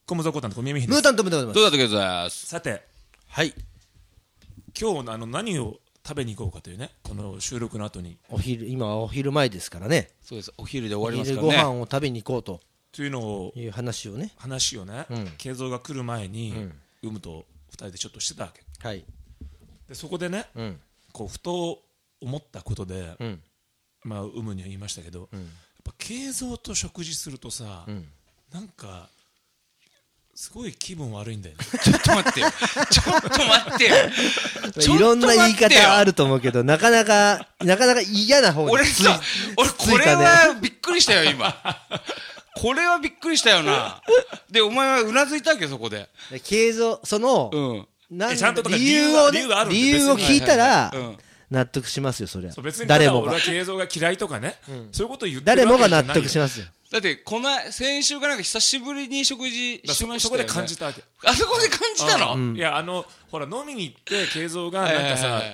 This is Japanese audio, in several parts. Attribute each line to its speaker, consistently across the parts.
Speaker 1: コムゾコタンと小宮美姫
Speaker 2: ムータンとムータンと
Speaker 3: どうだったけどざす。
Speaker 1: さて
Speaker 2: はい
Speaker 1: 今日何を食べに行こうかというねこの収録の後に
Speaker 2: 今はお昼前ですからね
Speaker 3: そうです。お昼で終わ
Speaker 2: お
Speaker 3: ります
Speaker 2: 昼ご
Speaker 3: からね。
Speaker 2: 飯を食べに行こうと
Speaker 1: というのを
Speaker 2: いう話をね
Speaker 1: 慶三が来る前にウムと2人でちょっとしてたわけ
Speaker 2: はい
Speaker 1: でそこでねこうふと思ったことでまあウムには言いましたけどやっぱ慶三と食事するとさなんかすごい気分悪いんだよね
Speaker 3: ちょっと待ってよ。ちょっと待ってよ。
Speaker 2: いろんな言い方あると思うけどなかなか嫌な方に
Speaker 3: 俺さ、俺これはびっくりしたよ今。これはびっくりしたよな。でお前はうなずいたわけよそこで。
Speaker 2: 慶三その
Speaker 1: ちゃんとだから
Speaker 2: 理由を聞いたら
Speaker 3: うん
Speaker 2: 納得しますよそれは
Speaker 1: そう別に
Speaker 2: 誰もが
Speaker 1: 俺は慶三が嫌いとかねそういうことを言って
Speaker 2: 誰
Speaker 1: るわけじゃないよ
Speaker 2: もが納得しますよ
Speaker 3: だって先週かなんか久しぶりに食事しましたよね。
Speaker 1: そこで感じたわけ
Speaker 3: あそこで感じたの？
Speaker 1: いやほら飲みに行って慶三がなんかさ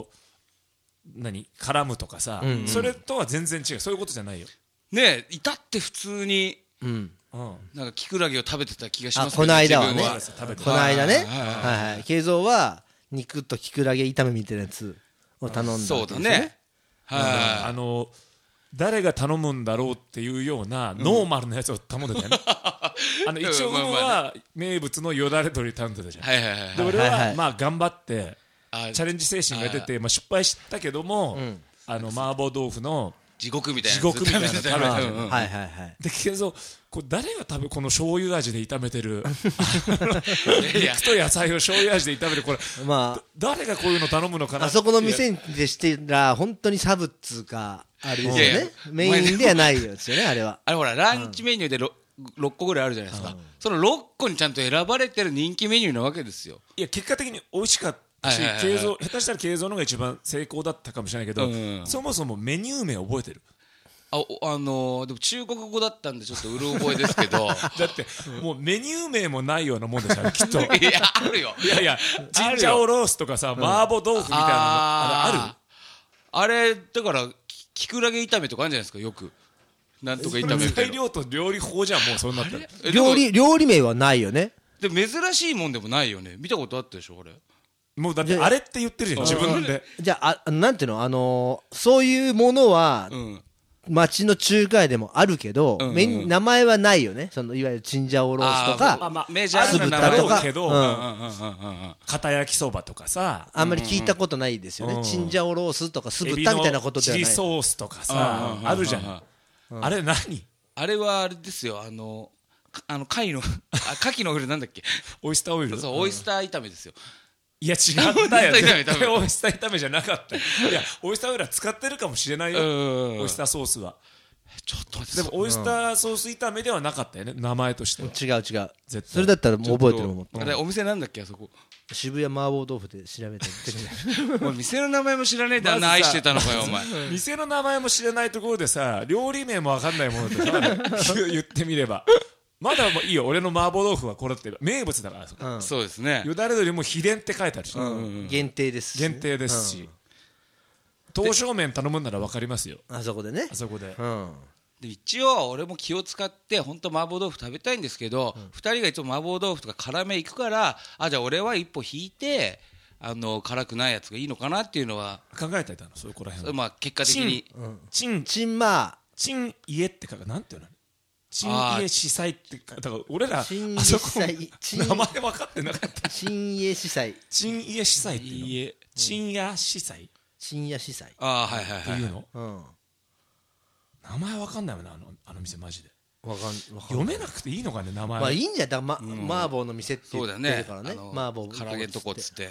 Speaker 1: 絡むとかさそれとは全然違うそういうことじゃないよ
Speaker 3: ねえいたって普通になんかキクラゲを食べてた気がしますけど
Speaker 2: この間はね
Speaker 3: 自分
Speaker 1: 食べて
Speaker 2: この間ね
Speaker 3: はいはい
Speaker 2: はい慶三は肉とキクラゲ炒めみたいなやつを頼んだわけですよ
Speaker 3: そうだね。は
Speaker 1: 誰が頼むんだろうっていうようなノーマルなやつを頼んでたよね一応は名物のよだれ鶏頼んでたじゃん
Speaker 3: はいはいはい
Speaker 1: で俺はまあ頑張って
Speaker 3: あ
Speaker 1: チャレンジ精神が出てまあ失敗したけども麻婆豆腐の
Speaker 3: 地獄みたいな
Speaker 1: 地獄みたいなの食べたじゃん
Speaker 2: はいはいはい
Speaker 1: で慶三これ誰がこの醤油味で炒めてる
Speaker 3: いや
Speaker 1: 肉と野菜を醤油味で炒めてこれ
Speaker 2: ま
Speaker 1: 誰がこういうの頼むのかな
Speaker 2: ああそこの店でしてら本当にサブっつうかあれですよ
Speaker 3: いやいや
Speaker 2: ねメインではないですよねあれは
Speaker 3: あれほらランチメニューで 6個ぐらいあるじゃないですか。その6個にちゃんと選ばれてる人気メニューなわけですよ。
Speaker 1: いや結果的に美味しかったし慶三下手したら慶三の方が一番成功だったかもしれないけどそもそもメニュー名覚えてる
Speaker 3: でも中国語だったんでちょっとうろ覚えですけど
Speaker 1: だってもうメニュー名もないようなもんでしょきっと
Speaker 3: いやあるよ。
Speaker 1: いやいやチンジャオロースとかさ麻婆豆腐みたいなのあ
Speaker 3: あれだからキクラゲ炒めとかあるんじゃないですかよくなんとか炒め
Speaker 1: る
Speaker 3: みたいな。
Speaker 1: 材料と料理法じゃんもうそんなったら
Speaker 2: 料理名はないよね
Speaker 3: で珍しいもんでもないよね。見たことあったでしょあれ。
Speaker 1: もうだってあれって言ってるじゃん自分で
Speaker 2: じゃあなんていうのそういうものは町の中華屋でもあるけど名前はないよねそのいわゆるチンジャオロースとか
Speaker 3: メジャーな名前
Speaker 1: あるけど
Speaker 3: は
Speaker 1: 片焼きそばとかさ
Speaker 2: あんまり聞いたことないですよねチンジャオロースとか酢
Speaker 1: エビ
Speaker 2: 豚みたいなことではない
Speaker 1: のチリソースとかさあるじゃんあれ何
Speaker 3: あれはあれですよ貝の牡蠣のオイルなんだっけ。
Speaker 1: オイスターオイル
Speaker 3: そうオイスター炒めですよ。
Speaker 1: いや違ったよ
Speaker 3: オイスター炒め
Speaker 1: 絶対オイスター炒めじゃなかったよいやオイスターオイルは使ってるかもしれないよオイスターソースは
Speaker 3: ちょっと待って
Speaker 1: でもオイスターソース炒めではなかったよね名前としては
Speaker 2: 違う
Speaker 1: 絶対
Speaker 2: それだったらもう覚えてるもん
Speaker 3: あれお店なんだっけあそこ。
Speaker 2: 渋谷麻婆豆腐で調べて
Speaker 3: お前店の名前も知らねえであんな愛してたのかよお前。
Speaker 1: 店の名前も知らないところでさ料理名も分かんないものってさ言ってみればまだいいよ俺の麻婆豆腐はこれって名物だから
Speaker 3: そうですね。
Speaker 1: よだれ鶏も秘伝って書いてあるし
Speaker 2: 限定です
Speaker 1: 限定ですし刀削麺頼むんなら分かりますよ
Speaker 2: あそこでね
Speaker 1: あそこで
Speaker 3: で一応俺も気を使って本当麻婆豆腐食べたいんですけど2人がいつも麻婆豆腐とか辛め行くからじゃあ俺は一歩引いて辛くないやつがいいのかなっていうのは
Speaker 1: 考えていたのそこら辺
Speaker 3: まあ結果的に
Speaker 1: チン
Speaker 2: チンマ
Speaker 1: チン家って書くなんていうのチン家司祭ってだから俺らあ
Speaker 2: チン
Speaker 1: そこ
Speaker 2: 司祭チン
Speaker 1: 名前分かってなかった
Speaker 2: チン家司祭
Speaker 1: チン家司祭っていうのチン屋司祭っ
Speaker 2: チン屋司祭
Speaker 3: はいはいはい
Speaker 1: ていうの
Speaker 2: うん
Speaker 1: 名前分かんないもんなあの店マジで
Speaker 2: わかん
Speaker 1: 読めなくていいのかね名前
Speaker 2: まあいいんじゃだ麻婆の店って言って
Speaker 3: そうだね
Speaker 2: るからね麻婆
Speaker 3: 唐揚げんとこっつって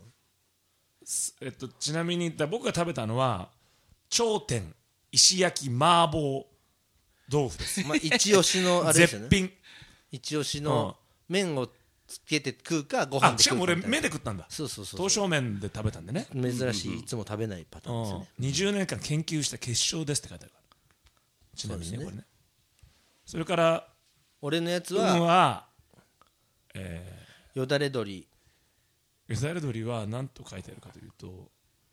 Speaker 1: ちなみに僕が食べたのは頂点石焼き麻婆豆腐です
Speaker 2: まあ一押しのあれですよね
Speaker 1: 絶品
Speaker 2: 一押しの麺をつけて食うかご飯で
Speaker 1: しかも俺
Speaker 2: 食うかみたいな
Speaker 1: 目で食ったんだ
Speaker 2: そうそうそう
Speaker 1: 刀削麺で食べたんでね
Speaker 2: 珍しいいつも食べないパターンですよね
Speaker 1: 20年間研究した結晶ですって書いてあるからちなみにね
Speaker 2: そうですね
Speaker 1: これねそれから
Speaker 2: 俺のやつ
Speaker 1: は
Speaker 2: はよだれ鶏
Speaker 1: よだれ鶏は何と書いてあるかというと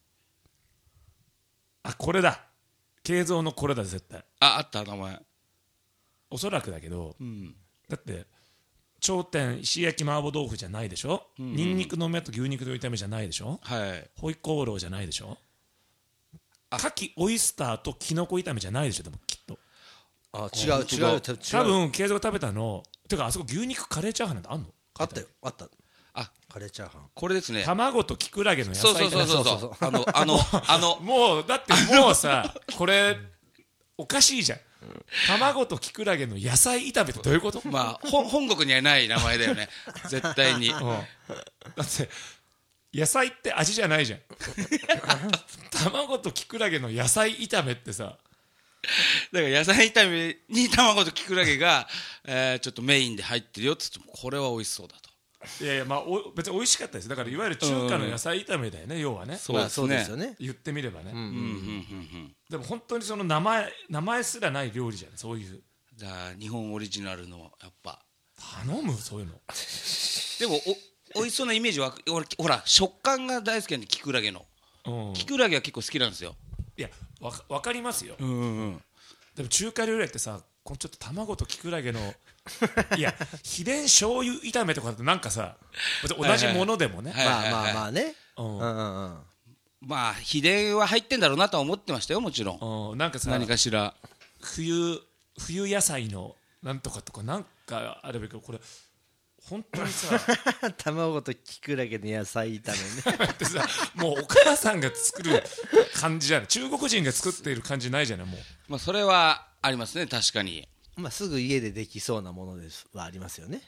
Speaker 1: これだ慶三のこれだ絶対
Speaker 3: あった名前
Speaker 1: おそらくだけどだって頂点石焼き麻婆豆腐じゃないでしょ、ニンニクの芽と牛肉の炒めじゃないでしょ、ホイコーローじゃないでしょ、牡蠣オイスターとキノコ炒めじゃないでしょ、でもきっと
Speaker 2: 違う
Speaker 1: 多分慶三が食べたのてか、あそこ牛肉カレーチャーハンなんてあんの？
Speaker 2: あったよ、あった。カレーチャーハン
Speaker 3: これですね、
Speaker 1: 卵とキクラゲの野菜炒め。
Speaker 3: そう
Speaker 1: もうだってもうさこれおかしいじゃん、卵とキクラゲの野菜炒めってどういうこと？
Speaker 3: まあ本国にはない名前だよね絶対に、
Speaker 1: だって野菜って味じゃないじゃん卵とキクラゲの野菜炒めってさ、
Speaker 3: だから野菜炒めに卵とキクラゲが、ちょっとメインで入ってるよって言ってもこれは美味しそうだと。
Speaker 1: いやいや、まあ、別に美味しかったです。だからいわゆる中華の野菜炒めだよね、要はね。
Speaker 3: そうですよね。
Speaker 1: 言ってみればね。でも本当にその名前すらない料理じゃん、そういう。
Speaker 3: だから日本オリジナルのやっぱ
Speaker 1: 頼むそういうの。
Speaker 3: でも美味しそうなイメージは俺ほら食感が大好きなんで、キクラゲの、キクラゲは結構好きなんですよ。
Speaker 1: いやわかりますよ。でも中華料理ってさ、このちょっと卵とキクラゲのいや秘伝醤油炒めとかだとなんかさ、同じものでもね、
Speaker 2: まあね、
Speaker 3: まあ秘伝は入ってんだろうなとは思ってましたよ、もちろん。
Speaker 1: なんかさ、
Speaker 3: 何かしら
Speaker 1: 冬野菜のなんとかとかなんかあればいいけど、これ本当にさ
Speaker 2: 卵とキクラゲの野菜炒めね
Speaker 1: ってさ、もうお母さんが作る感じじゃない、中国人が作っている感じないじゃない、もう。
Speaker 3: まあそれはありますね、確かに。
Speaker 2: まあすぐ家でできそうなものですはありますよね。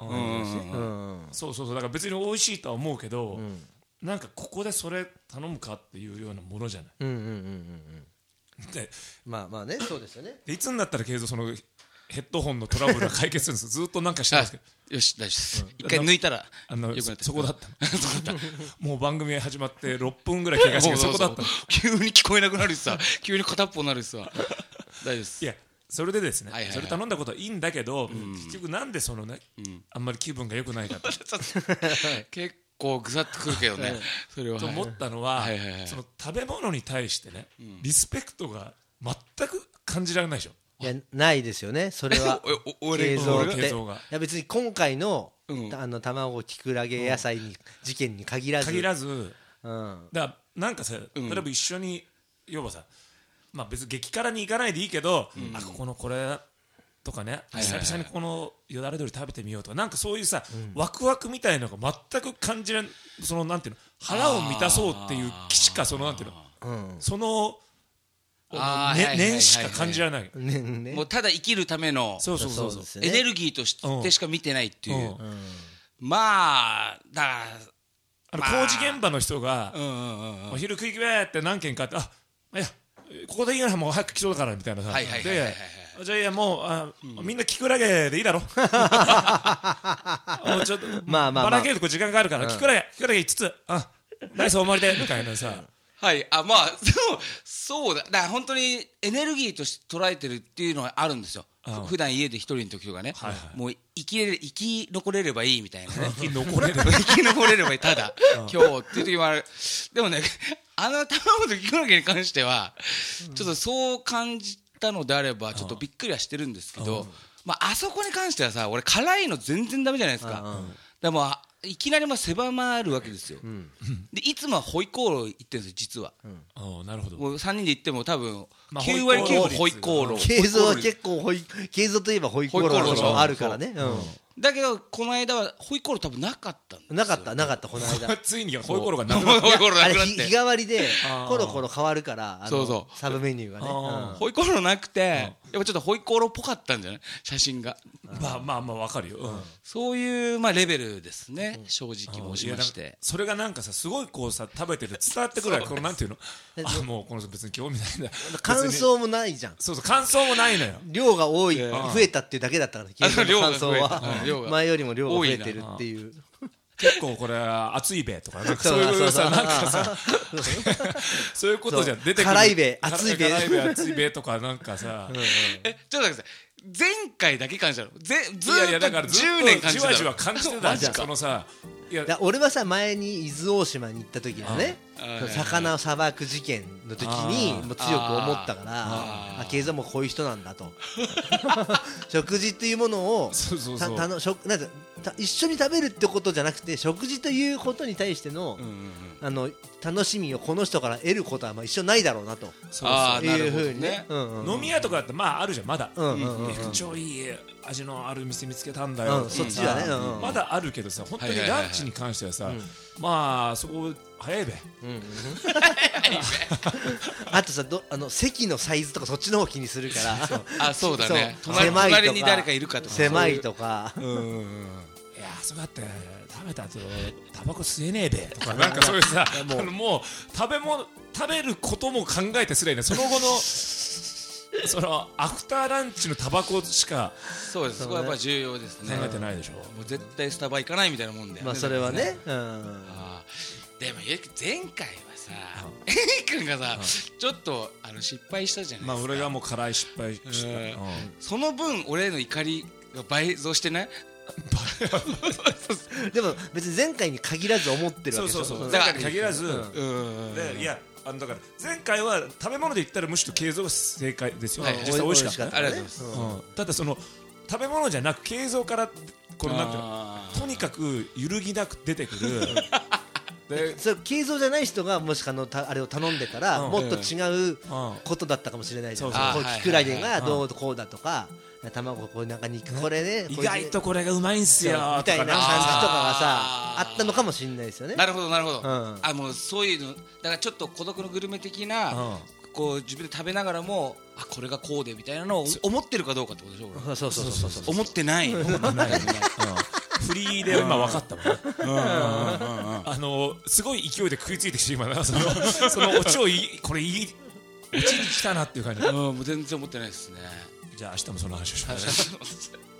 Speaker 1: そうだから別に美味しいとは思うけど、なんかここでそれ頼むかっていうようなものじゃない。で
Speaker 2: まあね、そうですよね。
Speaker 1: でいつになったら継続そのヘッドホンのトラブルが解決するんですずっとなんかしてますけど。
Speaker 3: よし、大丈夫です。一回抜いたら
Speaker 1: そこだったもう番組が始まって6分ぐらい経過してそこだった
Speaker 3: 急に聞こえなくなるしさ、急に片っぽになるしさ大丈夫です。
Speaker 1: いやそれでですね、それ頼んだことはいいんだけど、結局なんでそのね、あんまり気分が良くないかって
Speaker 3: 結構ぐさっとくるけどねそれは
Speaker 1: と思ったのは、その食べ物に対してね、リスペクトが全く感じられないでしょ。
Speaker 2: いやないですよね、それは慶三って。いや別に今回の卵キクラゲ野菜に事件に限らず、
Speaker 1: だからなんかさ、例えば一緒に要はさ、まあ別に激辛に行かないでいいけど、あここのこれとかね、久々にこのよだれ鶏食べてみようとか、なんかそういうさ、ワクワクみたいなのが全く感じられ、そのなんていうの、腹を満たそうっていう気しか、そのなんていうの、その念しか感じられない。
Speaker 3: もうただ生きるためのエネルギーとしてしか見てないっていう。まあだから
Speaker 1: 工事現場の人がお昼食い食えって何軒かあって、あいやここでいいな、もう早く来そうだからみたいなさ、でじゃあいやもうみんなキクラゲでいいだろもうちょっとばらけるとこ時間があるからキクラゲ5つナイス大盛りでみたいなさ
Speaker 3: はい、まあそうだから本当にエネルギーとして捉えてるっていうのはあるんですよ。普段家で一人の時とかね、もう生き残れればいいみたいなね生き残れればいいただ今日っていう時もある。でもね卵とキクラゲに関してはちょっとそう感じたのであればちょっとびっくりはしてるんですけど、あそこに関してはさ、俺辛いの全然ダメじゃないですか。でもいきなり狭るわけですよ。でいつもはホイコーロー言ってるんですよ、実は。
Speaker 1: なるほど。
Speaker 3: もう3人で言っても多分9割9分ホイコーロー。
Speaker 2: 慶三は結構慶三といえばホイコーローあるからね。
Speaker 3: だけどこの間はホイコーロー多分なかったんですよ。
Speaker 2: なかったこの間
Speaker 1: ついにホイコーローがなくなった
Speaker 2: あれ日替わりでコロコロ変わるからサブメニューがね。
Speaker 3: ホイコーローなくてやっぱちょっとホイコーローっぽかったんじゃない、写真が。
Speaker 1: まあ分かるよ。
Speaker 3: そういうレベルですね、正直申しまして。
Speaker 1: それがなんかさ、すごいこうさ食べてて伝わってくるこのなんていうの、もうこの人別に興味ないんだ、
Speaker 2: 感想もないじゃん。
Speaker 1: そう感想もないのよ。
Speaker 2: 量が多い増えたっていうだけだったから感想は前よりも量が増えてるっていう。
Speaker 1: 結構これ熱いべとかそういうさ、なんかさそういうことじゃ出てくる。
Speaker 2: 辛いべ熱
Speaker 1: いべとかなんかさ、
Speaker 3: ちょっと待ってください、前回だけ感じたの。
Speaker 1: いやだから10年感じたじわじわ感じてたじゃん。そのさ
Speaker 2: だ俺はさ前に伊豆大島に行った時のね魚をさばく事件の時にもう強く思ったから慶三もこういう人なんだと食事っていうものを一緒に食べるってことじゃなくて食事ということに対しての楽しみをこの人から得ることはまあ一緒ないだろうなというふうにね
Speaker 1: 飲み屋とかだってまああるじゃんまだ超いい味のある店見つけたんだよ
Speaker 2: そっちはね
Speaker 1: まだあるけどさ本当にランチに関してはさまあそこ早いべ
Speaker 2: あとさ席のサイズとかそっちの方気にするから
Speaker 3: そうだね隣に誰かいるかとか
Speaker 2: 狭いとか
Speaker 1: いやそうだって食べた後タバコ吸えねえべとかなんかそういうさもう食べることも考えてすらいねその後のそのアフターランチのタバコしか
Speaker 3: そうですそこはやっぱ重要ですね
Speaker 1: 考えてないでしょ
Speaker 3: もう絶対スタバ行かないみたいなもんだよね
Speaker 2: まあそれはね
Speaker 3: でも前回はさエリ君がさちょっと失敗したじゃないですか
Speaker 1: まあ俺がもう辛い失敗した
Speaker 3: その分俺への怒りが倍増してない
Speaker 2: でも別に前回に限らず思ってるわけでしょ
Speaker 1: そう前回に限らずいやだから前回は食べ物で言ったらむしろ慶三が正解ですよ実際美味しかった
Speaker 3: ありがとうござい
Speaker 1: ますただその食べ物じゃなく慶三からこのなんていうのとにかく揺るぎなく出てくる
Speaker 2: それ慶三じゃない人がもしあれを頼んでたらもっと違うことだったかもしれないじゃんキクラゲがどうこうだとか卵こうなんか肉これね
Speaker 1: 意外とこれがうまいんすよ
Speaker 2: みたいな感じとかがさあったのかもしれないですよね
Speaker 3: なるほどなるほどもうそういうのだからちょっと孤独のグルメ的なこう自分で食べながらもこれがこうでみたいなのを思ってるかどうかってことでしょ
Speaker 2: そう
Speaker 3: 思ってない
Speaker 1: フリーで今分かったもんすごい勢いで食いついてきて今そのオチをこれオチに来たなっていう感じ
Speaker 3: もう全然思ってないですね
Speaker 1: じゃあ明日もその話をしましょう